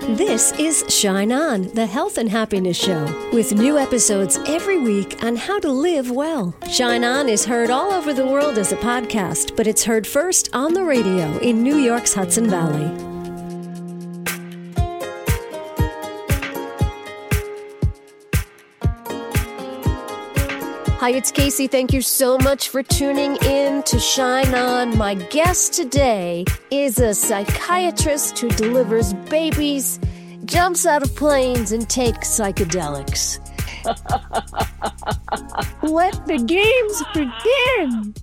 This is Shine On, the health and happiness show, with new episodes every week on how to live well. Shine On is heard all over the world as a podcast, but it's heard first on the radio in New York's Hudson Valley. Hi, it's Casey. Thank you so much for tuning in to Shine On. My guest today is a psychiatrist who delivers babies, jumps out of planes, and takes psychedelics. Let the games begin.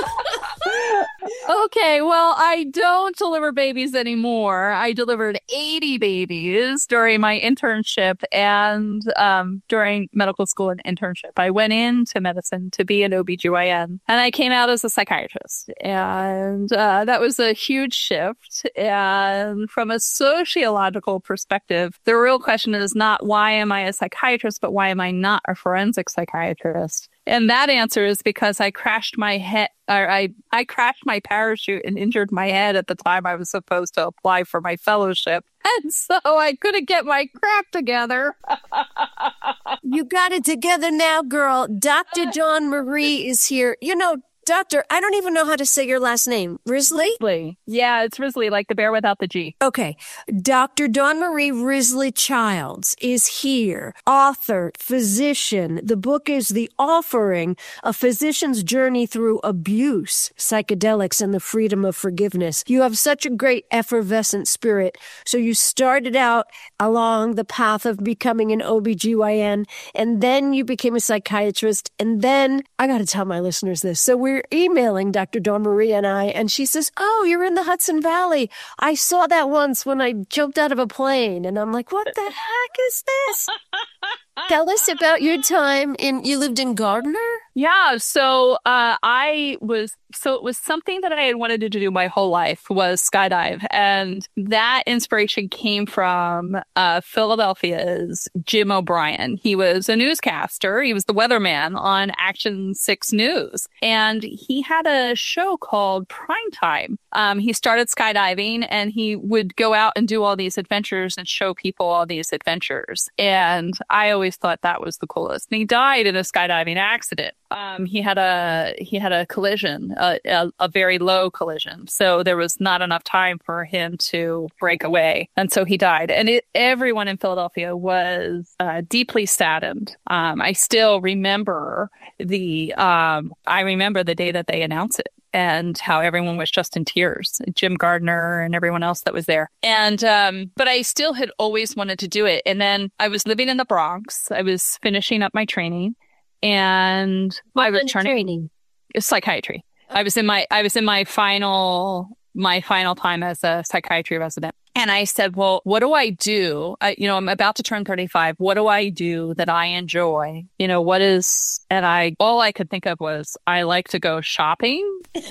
Okay, well, I don't deliver babies anymore. I delivered 80 babies during my internship and during medical school and internship. I went into medicine to be an OBGYN, and I came out as a psychiatrist. And that was a huge shift. And from a sociological perspective, the real question is not why am I a psychiatrist, but why am I not a forensic psychiatrist? And that answer is because I crashed my head, or I crashed my parachute and injured my head at the time I was supposed to apply for my fellowship. And so I couldn't get my crap together. You got it together now, girl. Dr. Dawn Marie is here. You know, Doctor, I don't even know how to say your last name. Risley? Risley. Yeah, it's Risley, like the bear without the G. Okay. Dr. Dawn Marie Risley Childs is here. Author, physician. The book is The Offering, A Physician's Journey Through Abuse, Psychedelics, and the Freedom of Forgiveness. You have such a great effervescent spirit. So you started out along the path of becoming an OBGYN, and then you became a psychiatrist, and then, I got to tell my listeners this. So we're emailing Dr. Dawn Marie and I, and she says, oh, you're in the Hudson Valley. I saw that once when I jumped out of a plane. And I'm like, what the heck is this? Tell us about your time you lived in Gardner? Yeah, so it was something that I had wanted to do my whole life was skydive. And that inspiration came from Philadelphia's Jim O'Brien. He was a newscaster. He was the weatherman on Action 6 News. And he had a show called Primetime. He started skydiving and he would go out and do all these adventures and show people all these adventures. And I always thought that was the coolest. And he died in a skydiving accident. He had a collision, a very low collision. So there was not enough time for him to break away. And so he died. And everyone in Philadelphia was deeply saddened. I still remember the day that they announced it and how everyone was just in tears, Jim Gardner and everyone else that was there. And, but I still had always wanted to do it. And then I was living in the Bronx. I was finishing up my training. And I was training psychiatry. Okay. I was in my final time as a psychiatry resident. And I said, well, what do I do? I'm about to turn 35. What do I do that I enjoy? All I could think of was I like to go shopping.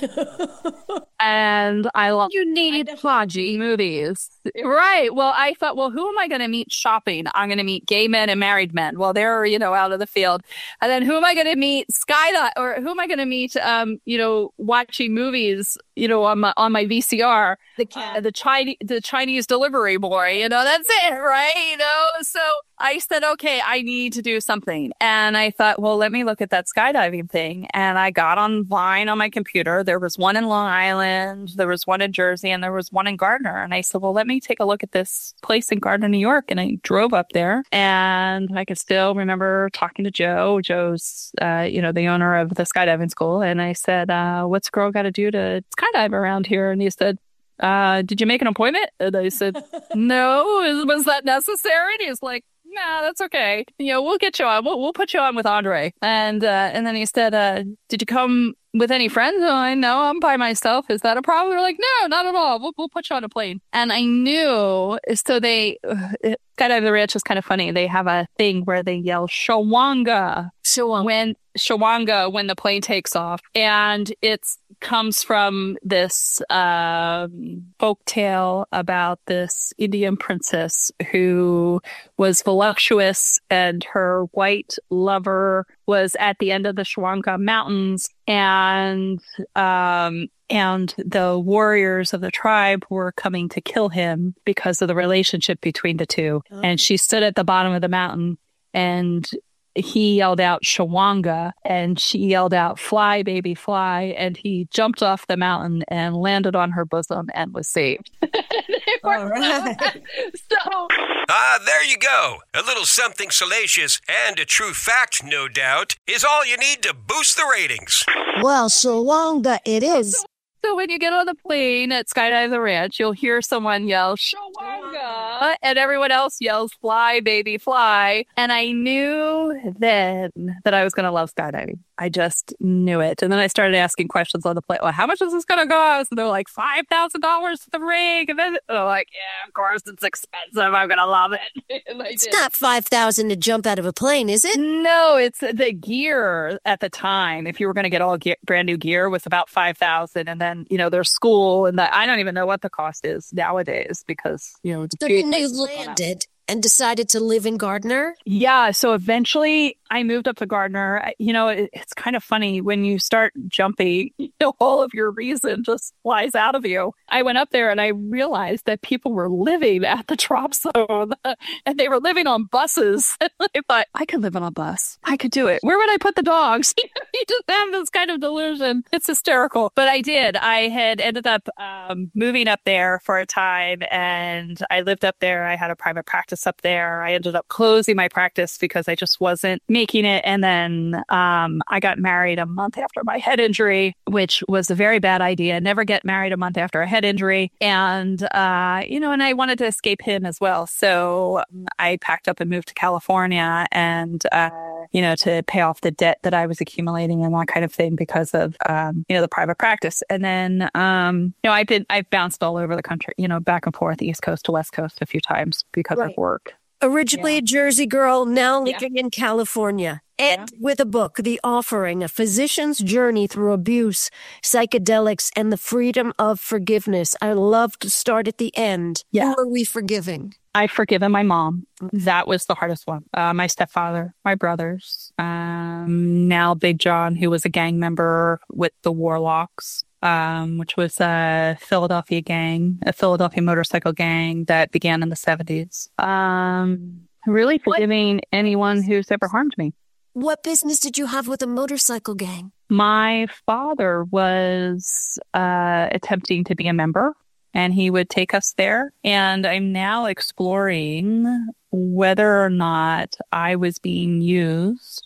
And you need Haji movies. Right. Well, I thought, well, who am I going to meet shopping? I'm going to meet gay men and married men. Well, they're, out of the field. And then who am I going to meet or who am I going to meet, watching movies, on my VCR, the Chinese delivery boy, that's it, right? So I said, okay, I need to do something. And I thought, well, let me look at that skydiving thing. And I got online on my computer. There was one in Long Island, there was one in Jersey, and there was one in Gardner. And I said, well, let me take a look at this place in Gardner, New York. And I drove up there, and I can still remember talking to Joe. Joe's, the owner of the skydiving school. And I said, what's a girl got to do to skydive around here? And he said, did you make an appointment? And I said, no. Was that necessary? And he was like, no, that's okay. We'll get you on. We'll put you on with Andre. And then he said, did you come with any friends? Oh, I know, I'm by myself. Is that a problem? They're like, no, not at all. We'll put you on a plane. And I knew, so Skydive the Ranch is kind of funny. They have a thing where they yell Shawanga. Shawanga when the plane takes off. And it comes from this folk tale about this Indian princess who was voluptuous, and her white lover was at the end of the Shawanga Mountains. And And the warriors of the tribe were coming to kill him because of the relationship between the two. Oh. And she stood at the bottom of the mountain, and he yelled out Shawanga, and she yelled out, "Fly, baby, fly." And he jumped off the mountain and landed on her bosom and was saved. All right. So, there you go. A little something salacious and a true fact, no doubt, is all you need to boost the ratings. Well, Shawanga it is. so when you get on the plane at Skydive the Ranch, you'll hear someone yell, "Shawanga," and everyone else yells, "Fly, baby, fly." And I knew then that I was going to love skydiving. I just knew it. And then I started asking questions on the plane. Well, how much is this going to cost? And they're like, $5,000 for the rig. And then they're like, yeah, of course it's expensive. I'm going to love it. And It's not $5,000 to jump out of a plane, is it? No, it's the gear at the time. If you were going to get all brand new gear, was about $5,000, and then there's school, and I don't even know what the cost is nowadays because it's So then you landed and decided to live in Gardner? Yeah. So eventually I moved up to Gardner. It's kind of funny when you start jumping, all of your reason just flies out of you. I went up there and I realized that people were living at the drop zone and they were living on buses. I thought, I could live on a bus. I could do it. Where would I put the dogs? You just have this kind of delusion. It's hysterical. But I did. I had ended up moving up there for a time, and I lived up there. I had a private practice up there. I ended up closing my practice because I just wasn't making it. And then I got married a month after my head injury, which was a very bad idea. Never get married a month after a head injury. And, and I wanted to escape him as well. So I packed up and moved to California and, to pay off the debt that I was accumulating and that kind of thing because of, the private practice. And then, I've bounced all over the country, back and forth, East Coast to West Coast a few times because of work. Originally a Jersey girl, now living in California. And with a book, The Offering, A Physician's Journey Through Abuse, Psychedelics, and the Freedom of Forgiveness. I love to start at the end. Yeah. Who are we forgiving? I've forgiven my mom. That was the hardest one. My stepfather, my brothers, now Big John, who was a gang member with the Warlocks, which was a Philadelphia gang, a Philadelphia motorcycle gang that began in the 70s. Really forgiving anyone who's ever harmed me. What business did you have with a motorcycle gang? My father was attempting to be a member, and he would take us there. And I'm now exploring whether or not I was being used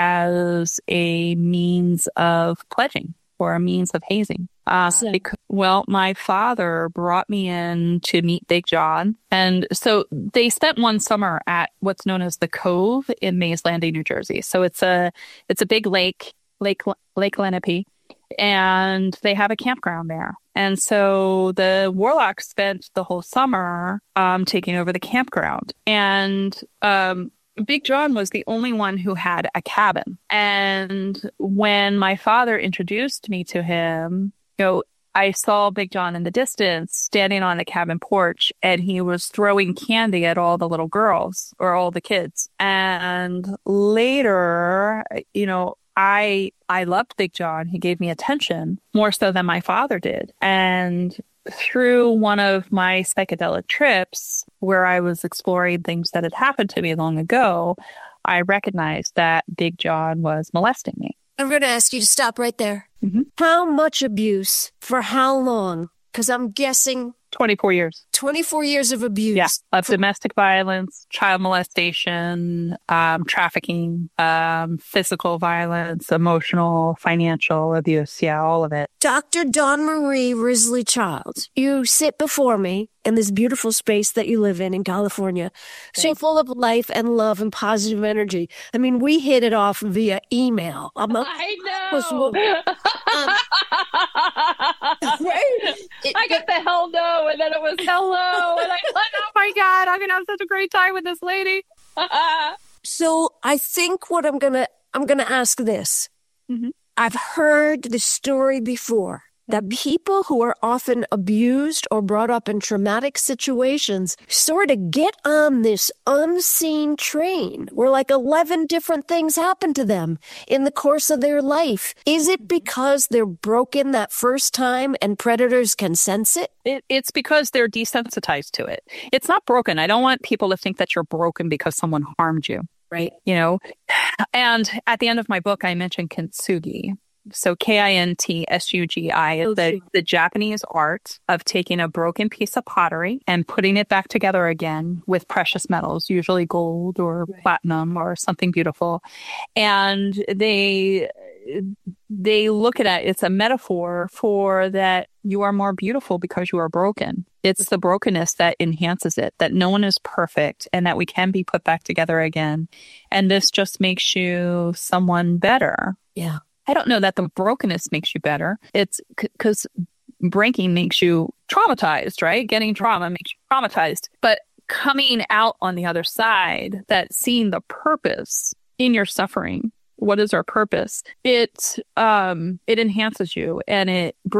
as a means of pledging or a means of hazing. My father brought me in to meet Big John. And so they spent one summer at what's known as the Cove in Mays Landing, New Jersey. So it's a big Lake Lenape, and they have a campground there. And so the Warlocks spent the whole summer taking over the campground. And Big John was the only one who had a cabin. And when my father introduced me to him, I saw Big John in the distance standing on the cabin porch, and he was throwing candy at all the little girls or all the kids. And later, I loved Big John. He gave me attention more so than my father did. And through one of my psychedelic trips where I was exploring things that had happened to me long ago, I recognized that Big John was molesting me. I'm going to ask you to stop right there. Mm-hmm. How much abuse? For how long? Because I'm guessing 24 years. 24 years of abuse. Yeah, of domestic violence, child molestation, trafficking, physical violence, emotional, financial abuse. Yeah, all of it. Dr. Dawn Marie Risley Childs, you sit before me in this beautiful space that you live in California, so full of life and love and positive energy. I mean, we hit it off via email. I know. I got the hell no, and then it was hello, and I thought, oh my God, I'm gonna have such a great time with this lady. So I think what I'm gonna ask this. Mm-hmm. I've heard the story before. that people who are often abused or brought up in traumatic situations sort of get on this unseen train where like 11 different things happen to them in the course of their life. Is it because they're broken that first time and predators can sense it? It's because they're desensitized to it. It's not broken. I don't want people to think that you're broken because someone harmed you. Right. You know, and at the end of my book, I mentioned kintsugi. So KINTSUGI is the Japanese art of taking a broken piece of pottery and putting it back together again with precious metals, usually gold or platinum or something beautiful. And they look at it, it's a metaphor for that you are more beautiful because you are broken. It's the brokenness that enhances it, that no one is perfect and that we can be put back together again. And this just makes you someone better. Yeah. I don't know that the brokenness makes you better. It's because breaking makes you traumatized, right? Getting trauma makes you traumatized. But coming out on the other side, that seeing the purpose in your suffering, what is our purpose? It enhances you, and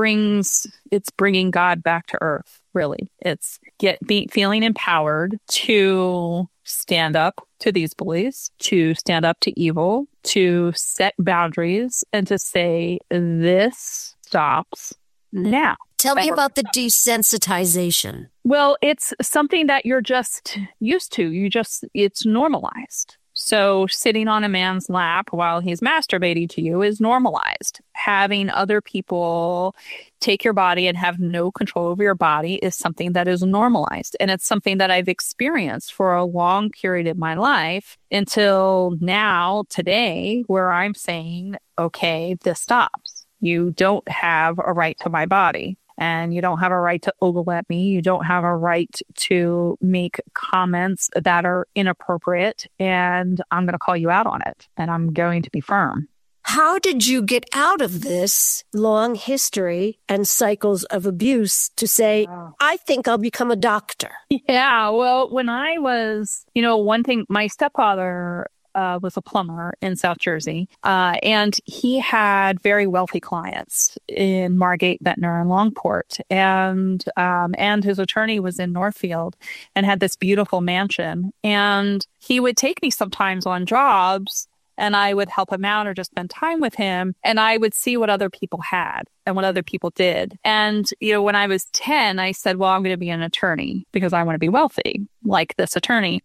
it's bringing God back to earth. Really, it's feeling empowered to stand up to these bullies, to stand up to evil, to set boundaries, and to say, this stops now. Tell me about the desensitization. Well, it's something that you're just used to. It's normalized. So sitting on a man's lap while he's masturbating to you is normalized. Having other people take your body and have no control over your body is something that is normalized. And it's something that I've experienced for a long period of my life until now, today, where I'm saying, okay, this stops. You don't have a right to my body. And you don't have a right to ogle at me. You don't have a right to make comments that are inappropriate. And I'm going to call you out on it. And I'm going to be firm. How did you get out of this long history and cycles of abuse to say, I think I'll become a doctor? Yeah, well, when I was, one thing, my stepfather was a plumber in South Jersey. And he had very wealthy clients in Margate, Ventnor, and Longport. And his attorney was in Northfield and had this beautiful mansion. And he would take me sometimes on jobs, and I would help him out or just spend time with him. And I would see what other people had and what other people did. And, when I was 10, I said, well, I'm going to be an attorney because I want to be wealthy like this attorney.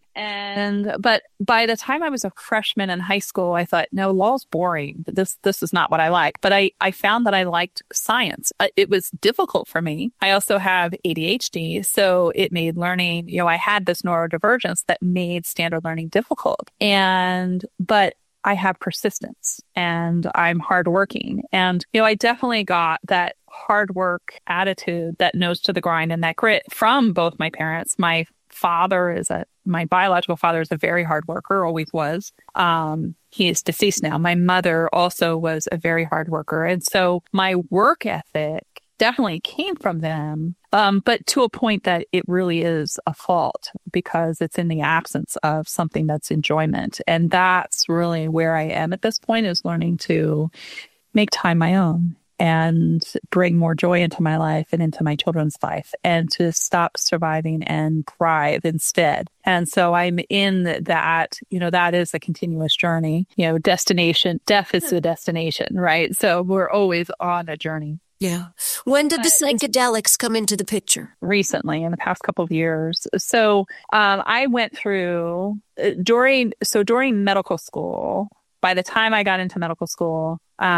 But by the time I was a freshman in high school, I thought, no, law's boring. This is not what I like. But I found that I liked science. It was difficult for me. I also have ADHD. So it made learning, I had this neurodivergence that made standard learning difficult. But I have persistence and I'm hardworking. And, I definitely got that hard work attitude, that nose to the grind and that grit from both my parents. My biological father is a very hard worker, always was. He is deceased now. My mother also was a very hard worker. And so my work ethic definitely came from them, but to a point that it really is a fault because it's in the absence of something that's enjoyment. And that's really where I am at this point, is learning to make time my own and bring more joy into my life and into my children's life, and to stop surviving and thrive instead. And so I'm in that, that is a continuous journey, destination, death is the destination, right? So we're always on a journey. Yeah. When did the psychedelics come into the picture? Recently, in the past couple of years. So I went through during medical school. By the time I got into medical school,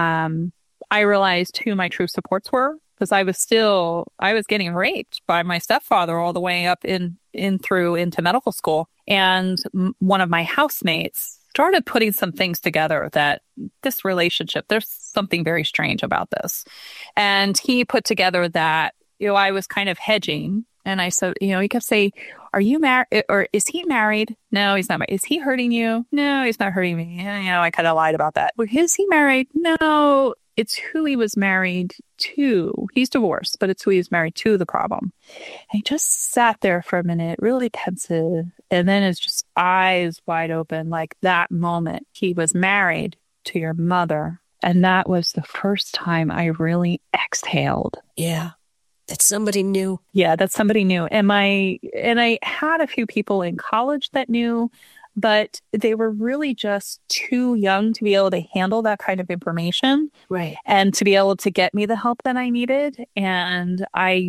I realized who my true supports were, because I was getting raped by my stepfather all the way up into medical school. And one of my housemates started putting some things together that this relationship, there's something very strange about this. And he put together that, I was kind of hedging. And I said, he kept saying, are you married, or is he married? No, he's not married. Is he hurting you? No, he's not hurting me. I kind of lied about that. Well, is he married? No, it's who he was married to. He's divorced, but it's who he was married to, the problem. And he just sat there for a minute, really pensive. And then it's just eyes wide open, like that moment. He was married to your mother. And that was the first time I really exhaled. Yeah. That somebody knew. Yeah, that somebody knew. And I had a few people in college that knew, but they were really just too young to be able to handle that kind of information. Right. And to be able to get me the help that I needed. And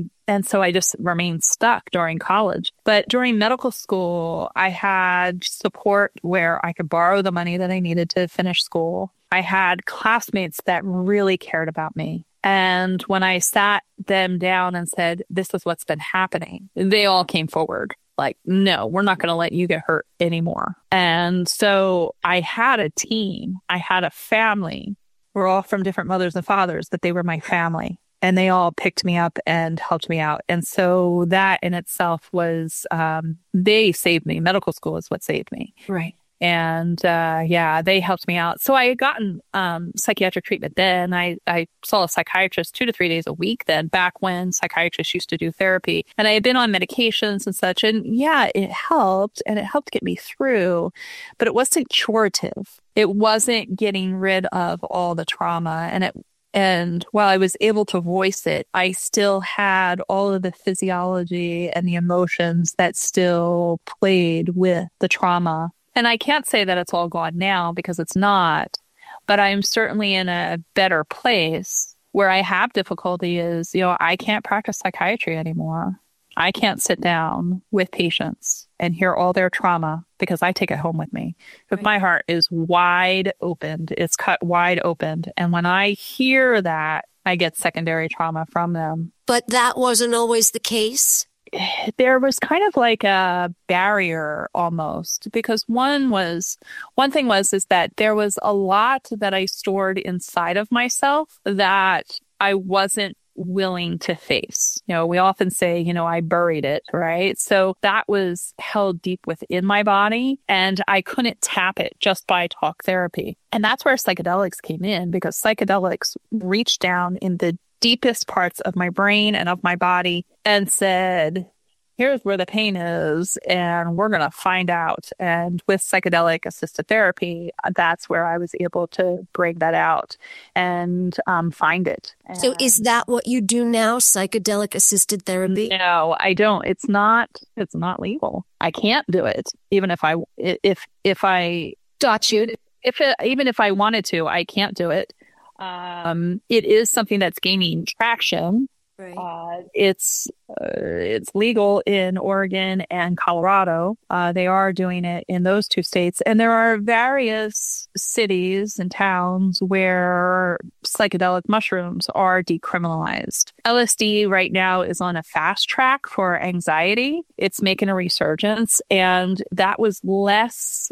so I just remained stuck during college. But during medical school, I had support where I could borrow the money that I needed to finish school. I had classmates that really cared about me. And when I sat them down and said, this is what's been happening, they all came forward. Like, no, we're not going to let you get hurt anymore. And so I had a team. I had a family. We're all from different mothers and fathers, but they were my family. And they all picked me up and helped me out. And so that in itself was, they saved me. Medical school is what saved me. Right. And they helped me out. So I had gotten psychiatric treatment then. I saw a psychiatrist 2 to 3 days a week then, back when psychiatrists used to do therapy. And I had been on medications and such. And yeah, it helped. And it helped get me through. But it wasn't curative. It wasn't getting rid of all the trauma. And while I was able to voice it, I still had all of the physiology and the emotions that still played with the trauma. And I can't say that it's all gone now because it's not, but I'm certainly in a better place. Where I have difficulty is, I can't practice psychiatry anymore. I can't sit down with patients and hear all their trauma because I take it home with me. But my heart is wide opened. It's cut wide open. And when I hear that, I get secondary trauma from them. But that wasn't always the case? There was kind of like a barrier almost, because one thing is that there was a lot that I stored inside of myself that I wasn't willing to face. We often say, I buried it, right? So that was held deep within my body and I couldn't tap it just by talk therapy. And that's where psychedelics came in, because psychedelics reached down in the deepest parts of my brain and of my body and said, here's where the pain is, and we're going to find out. And with psychedelic assisted therapy, that's where I was able to bring that out and find it. So is that what you do now, psychedelic assisted therapy? No, I don't. It's not legal. I can't do it. Even if I Got you. Even if I wanted to, I can't do it. It is something that's gaining traction. Right. It's legal in Oregon and Colorado. They are doing it in those 2 states. And there are various cities and towns where psychedelic mushrooms are decriminalized. LSD right now is on a fast track for anxiety. It's making a resurgence. And that was less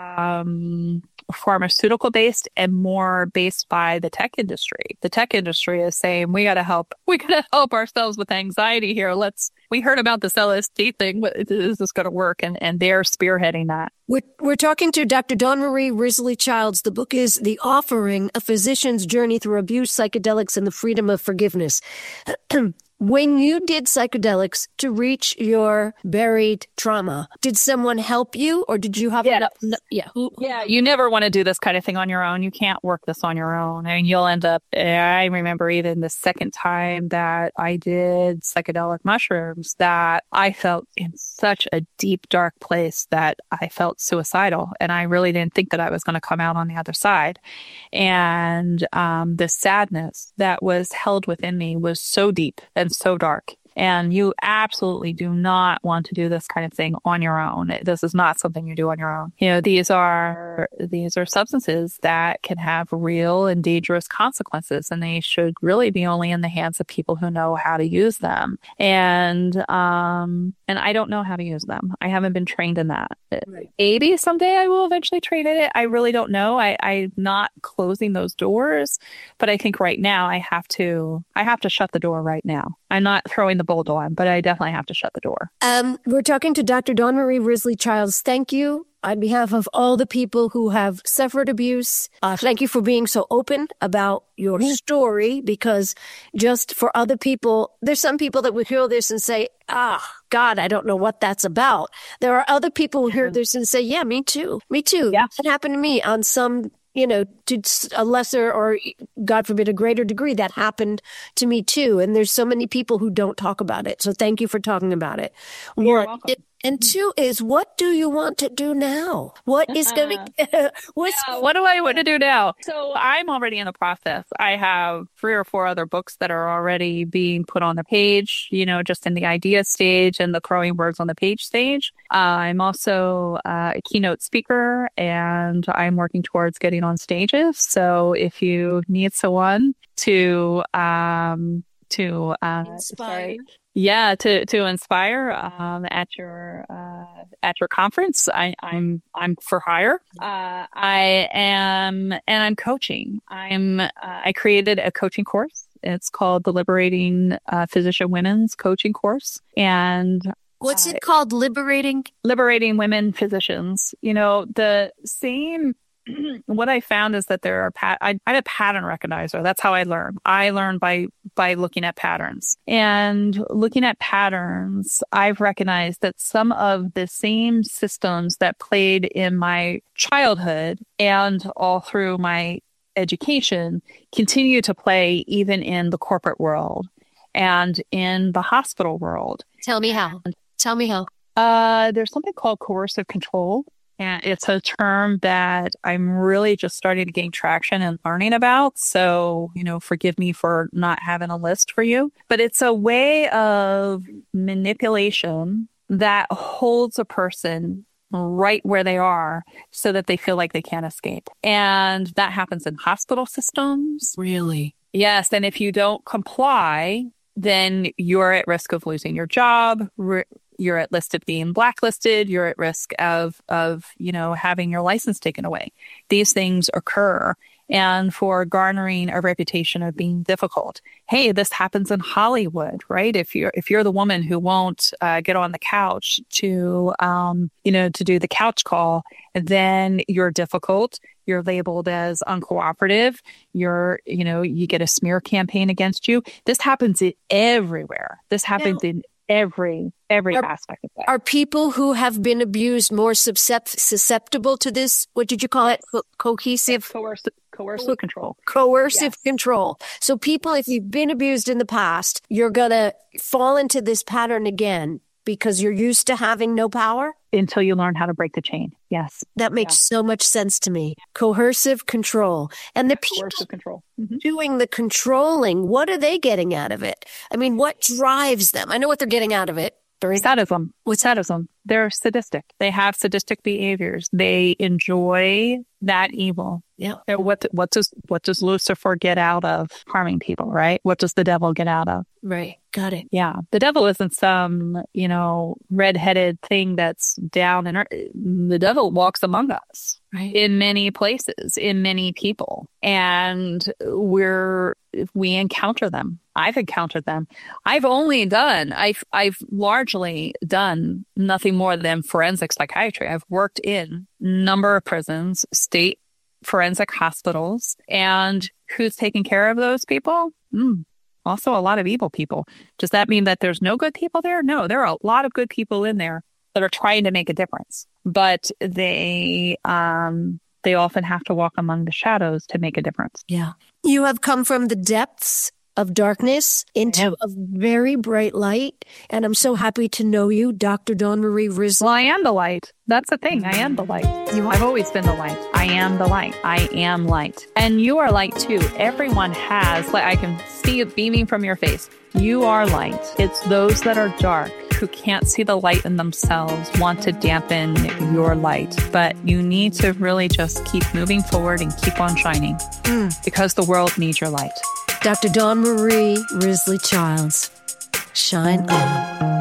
pharmaceutical based and more based by the tech industry. The tech industry is saying, we got to help ourselves with anxiety here. We heard about this LSD thing. Is this going to work? And they're spearheading that. We're talking to Dr. Dawn Marie Risley Childs. The book is The Offering, A Physician's Journey Through Abuse, Psychedelics, and the Freedom of Forgiveness. When you did psychedelics to reach your buried trauma, did someone help you or did you have you never want to do this kind of thing on your own. You can't work this on your own. I mean, you'll end up, I remember even the second time that I did psychedelic mushrooms that I felt in such a deep, dark place that I felt suicidal. And I really didn't think that I was going to come out on the other side. And the sadness that was held within me was so deep and so dark. And you absolutely do not want to do this kind of thing on your own. This is not something you do on your own. These are substances that can have real and dangerous consequences, and they should really be only in the hands of people who know how to use them. And I don't know how to use them. I haven't been trained in that. Right. Maybe someday I will eventually train in it. I really don't know. I'm not closing those doors, but I think right now I have to shut the door right now. I'm not throwing the bolt on, but I definitely have to shut the door. We're talking to Dr. Dawn Marie Risley Childs. Thank you on behalf of all the people who have suffered abuse. Thank you for being so open about your story, because just for other people, there's some people that would hear this and say, God, I don't know what that's about. There are other people who hear this and say, yeah, me too. Me too. Yeah. It happened to me on some to a lesser or, God forbid, a greater degree, that happened to me too. And there's so many people who don't talk about it. So thank you for talking about it. You're welcome. And two is, what do you want to do now? What is going to, what do I want to do now? So I'm already in the process. I have 3 or 4 other books that are already being put on the page, just in the idea stage and the crowing words on the page stage. I'm also a keynote speaker, and I'm working towards getting on stages. So if you need someone to inspire. To inspire at your conference. I'm for hire. I'm coaching. I created a coaching course. It's called the Liberating Physician Women's Coaching Course. And what's it called? Liberating Women Physicians. The same. What I found is that there are I'm a pattern recognizer. That's how I learn. I learn by looking at patterns. And looking at patterns, I've recognized that some of the same systems that played in my childhood and all through my education continue to play even in the corporate world and in the hospital world. Tell me how. There's something called coercive control. And it's a term that I'm really just starting to gain traction and learning about. So, forgive me for not having a list for you. But it's a way of manipulation that holds a person right where they are so that they feel like they can't escape. And that happens in hospital systems. Really? Yes. And if you don't comply, then you're at risk of losing your job. You're at risk of being blacklisted. You're at risk of having your license taken away. These things occur, and for garnering a reputation of being difficult. Hey, this happens in Hollywood, right? If you're the woman who won't get on the couch to do the couch call, then you're difficult. You're labeled as uncooperative. You get a smear campaign against you. This happens everywhere. This happens in every aspect of that. Are people who have been abused more susceptible to this? What did you call it? Coercive control. Coercive control. So people, if you've been abused in the past, you're going to fall into this pattern again because you're used to having no power? Until you learn how to break the chain. Yes. That makes so much sense to me. Coercive control. And the people doing the controlling, what are they getting out of it? I mean, what drives them? I know what they're getting out of it. Sadism. What's sadism? They're sadistic. They have sadistic behaviors. They enjoy that evil. Yeah. What does Lucifer get out of harming people, right? What does the devil get out of? Right. Got it. Yeah. The devil isn't some, red-headed thing that's down in the devil walks among us, right, in many places, in many people. And we encounter them. I've encountered them. I've largely done nothing more than forensic psychiatry. I've worked in a number of prisons, state forensic hospitals, and who's taking care of those people? Also a lot of evil people. Does that mean that there's no good people there? No, there are a lot of good people in there that are trying to make a difference, but they often have to walk among the shadows to make a difference. Yeah. You have come from the depths of darkness into a very bright light. And I'm so happy to know you, Dr. Dawn Marie Risley. Well, I am the light. That's the thing. I am the light. I've always been the light. I am the light. I am light. And you are light too. Everyone has, I can see it beaming from your face. You are light. It's those that are dark who can't see the light in themselves want to dampen your light. But you need to really just keep moving forward and keep on shining because the world needs your light. Dr. Dawn Marie Risley Childs, shine on.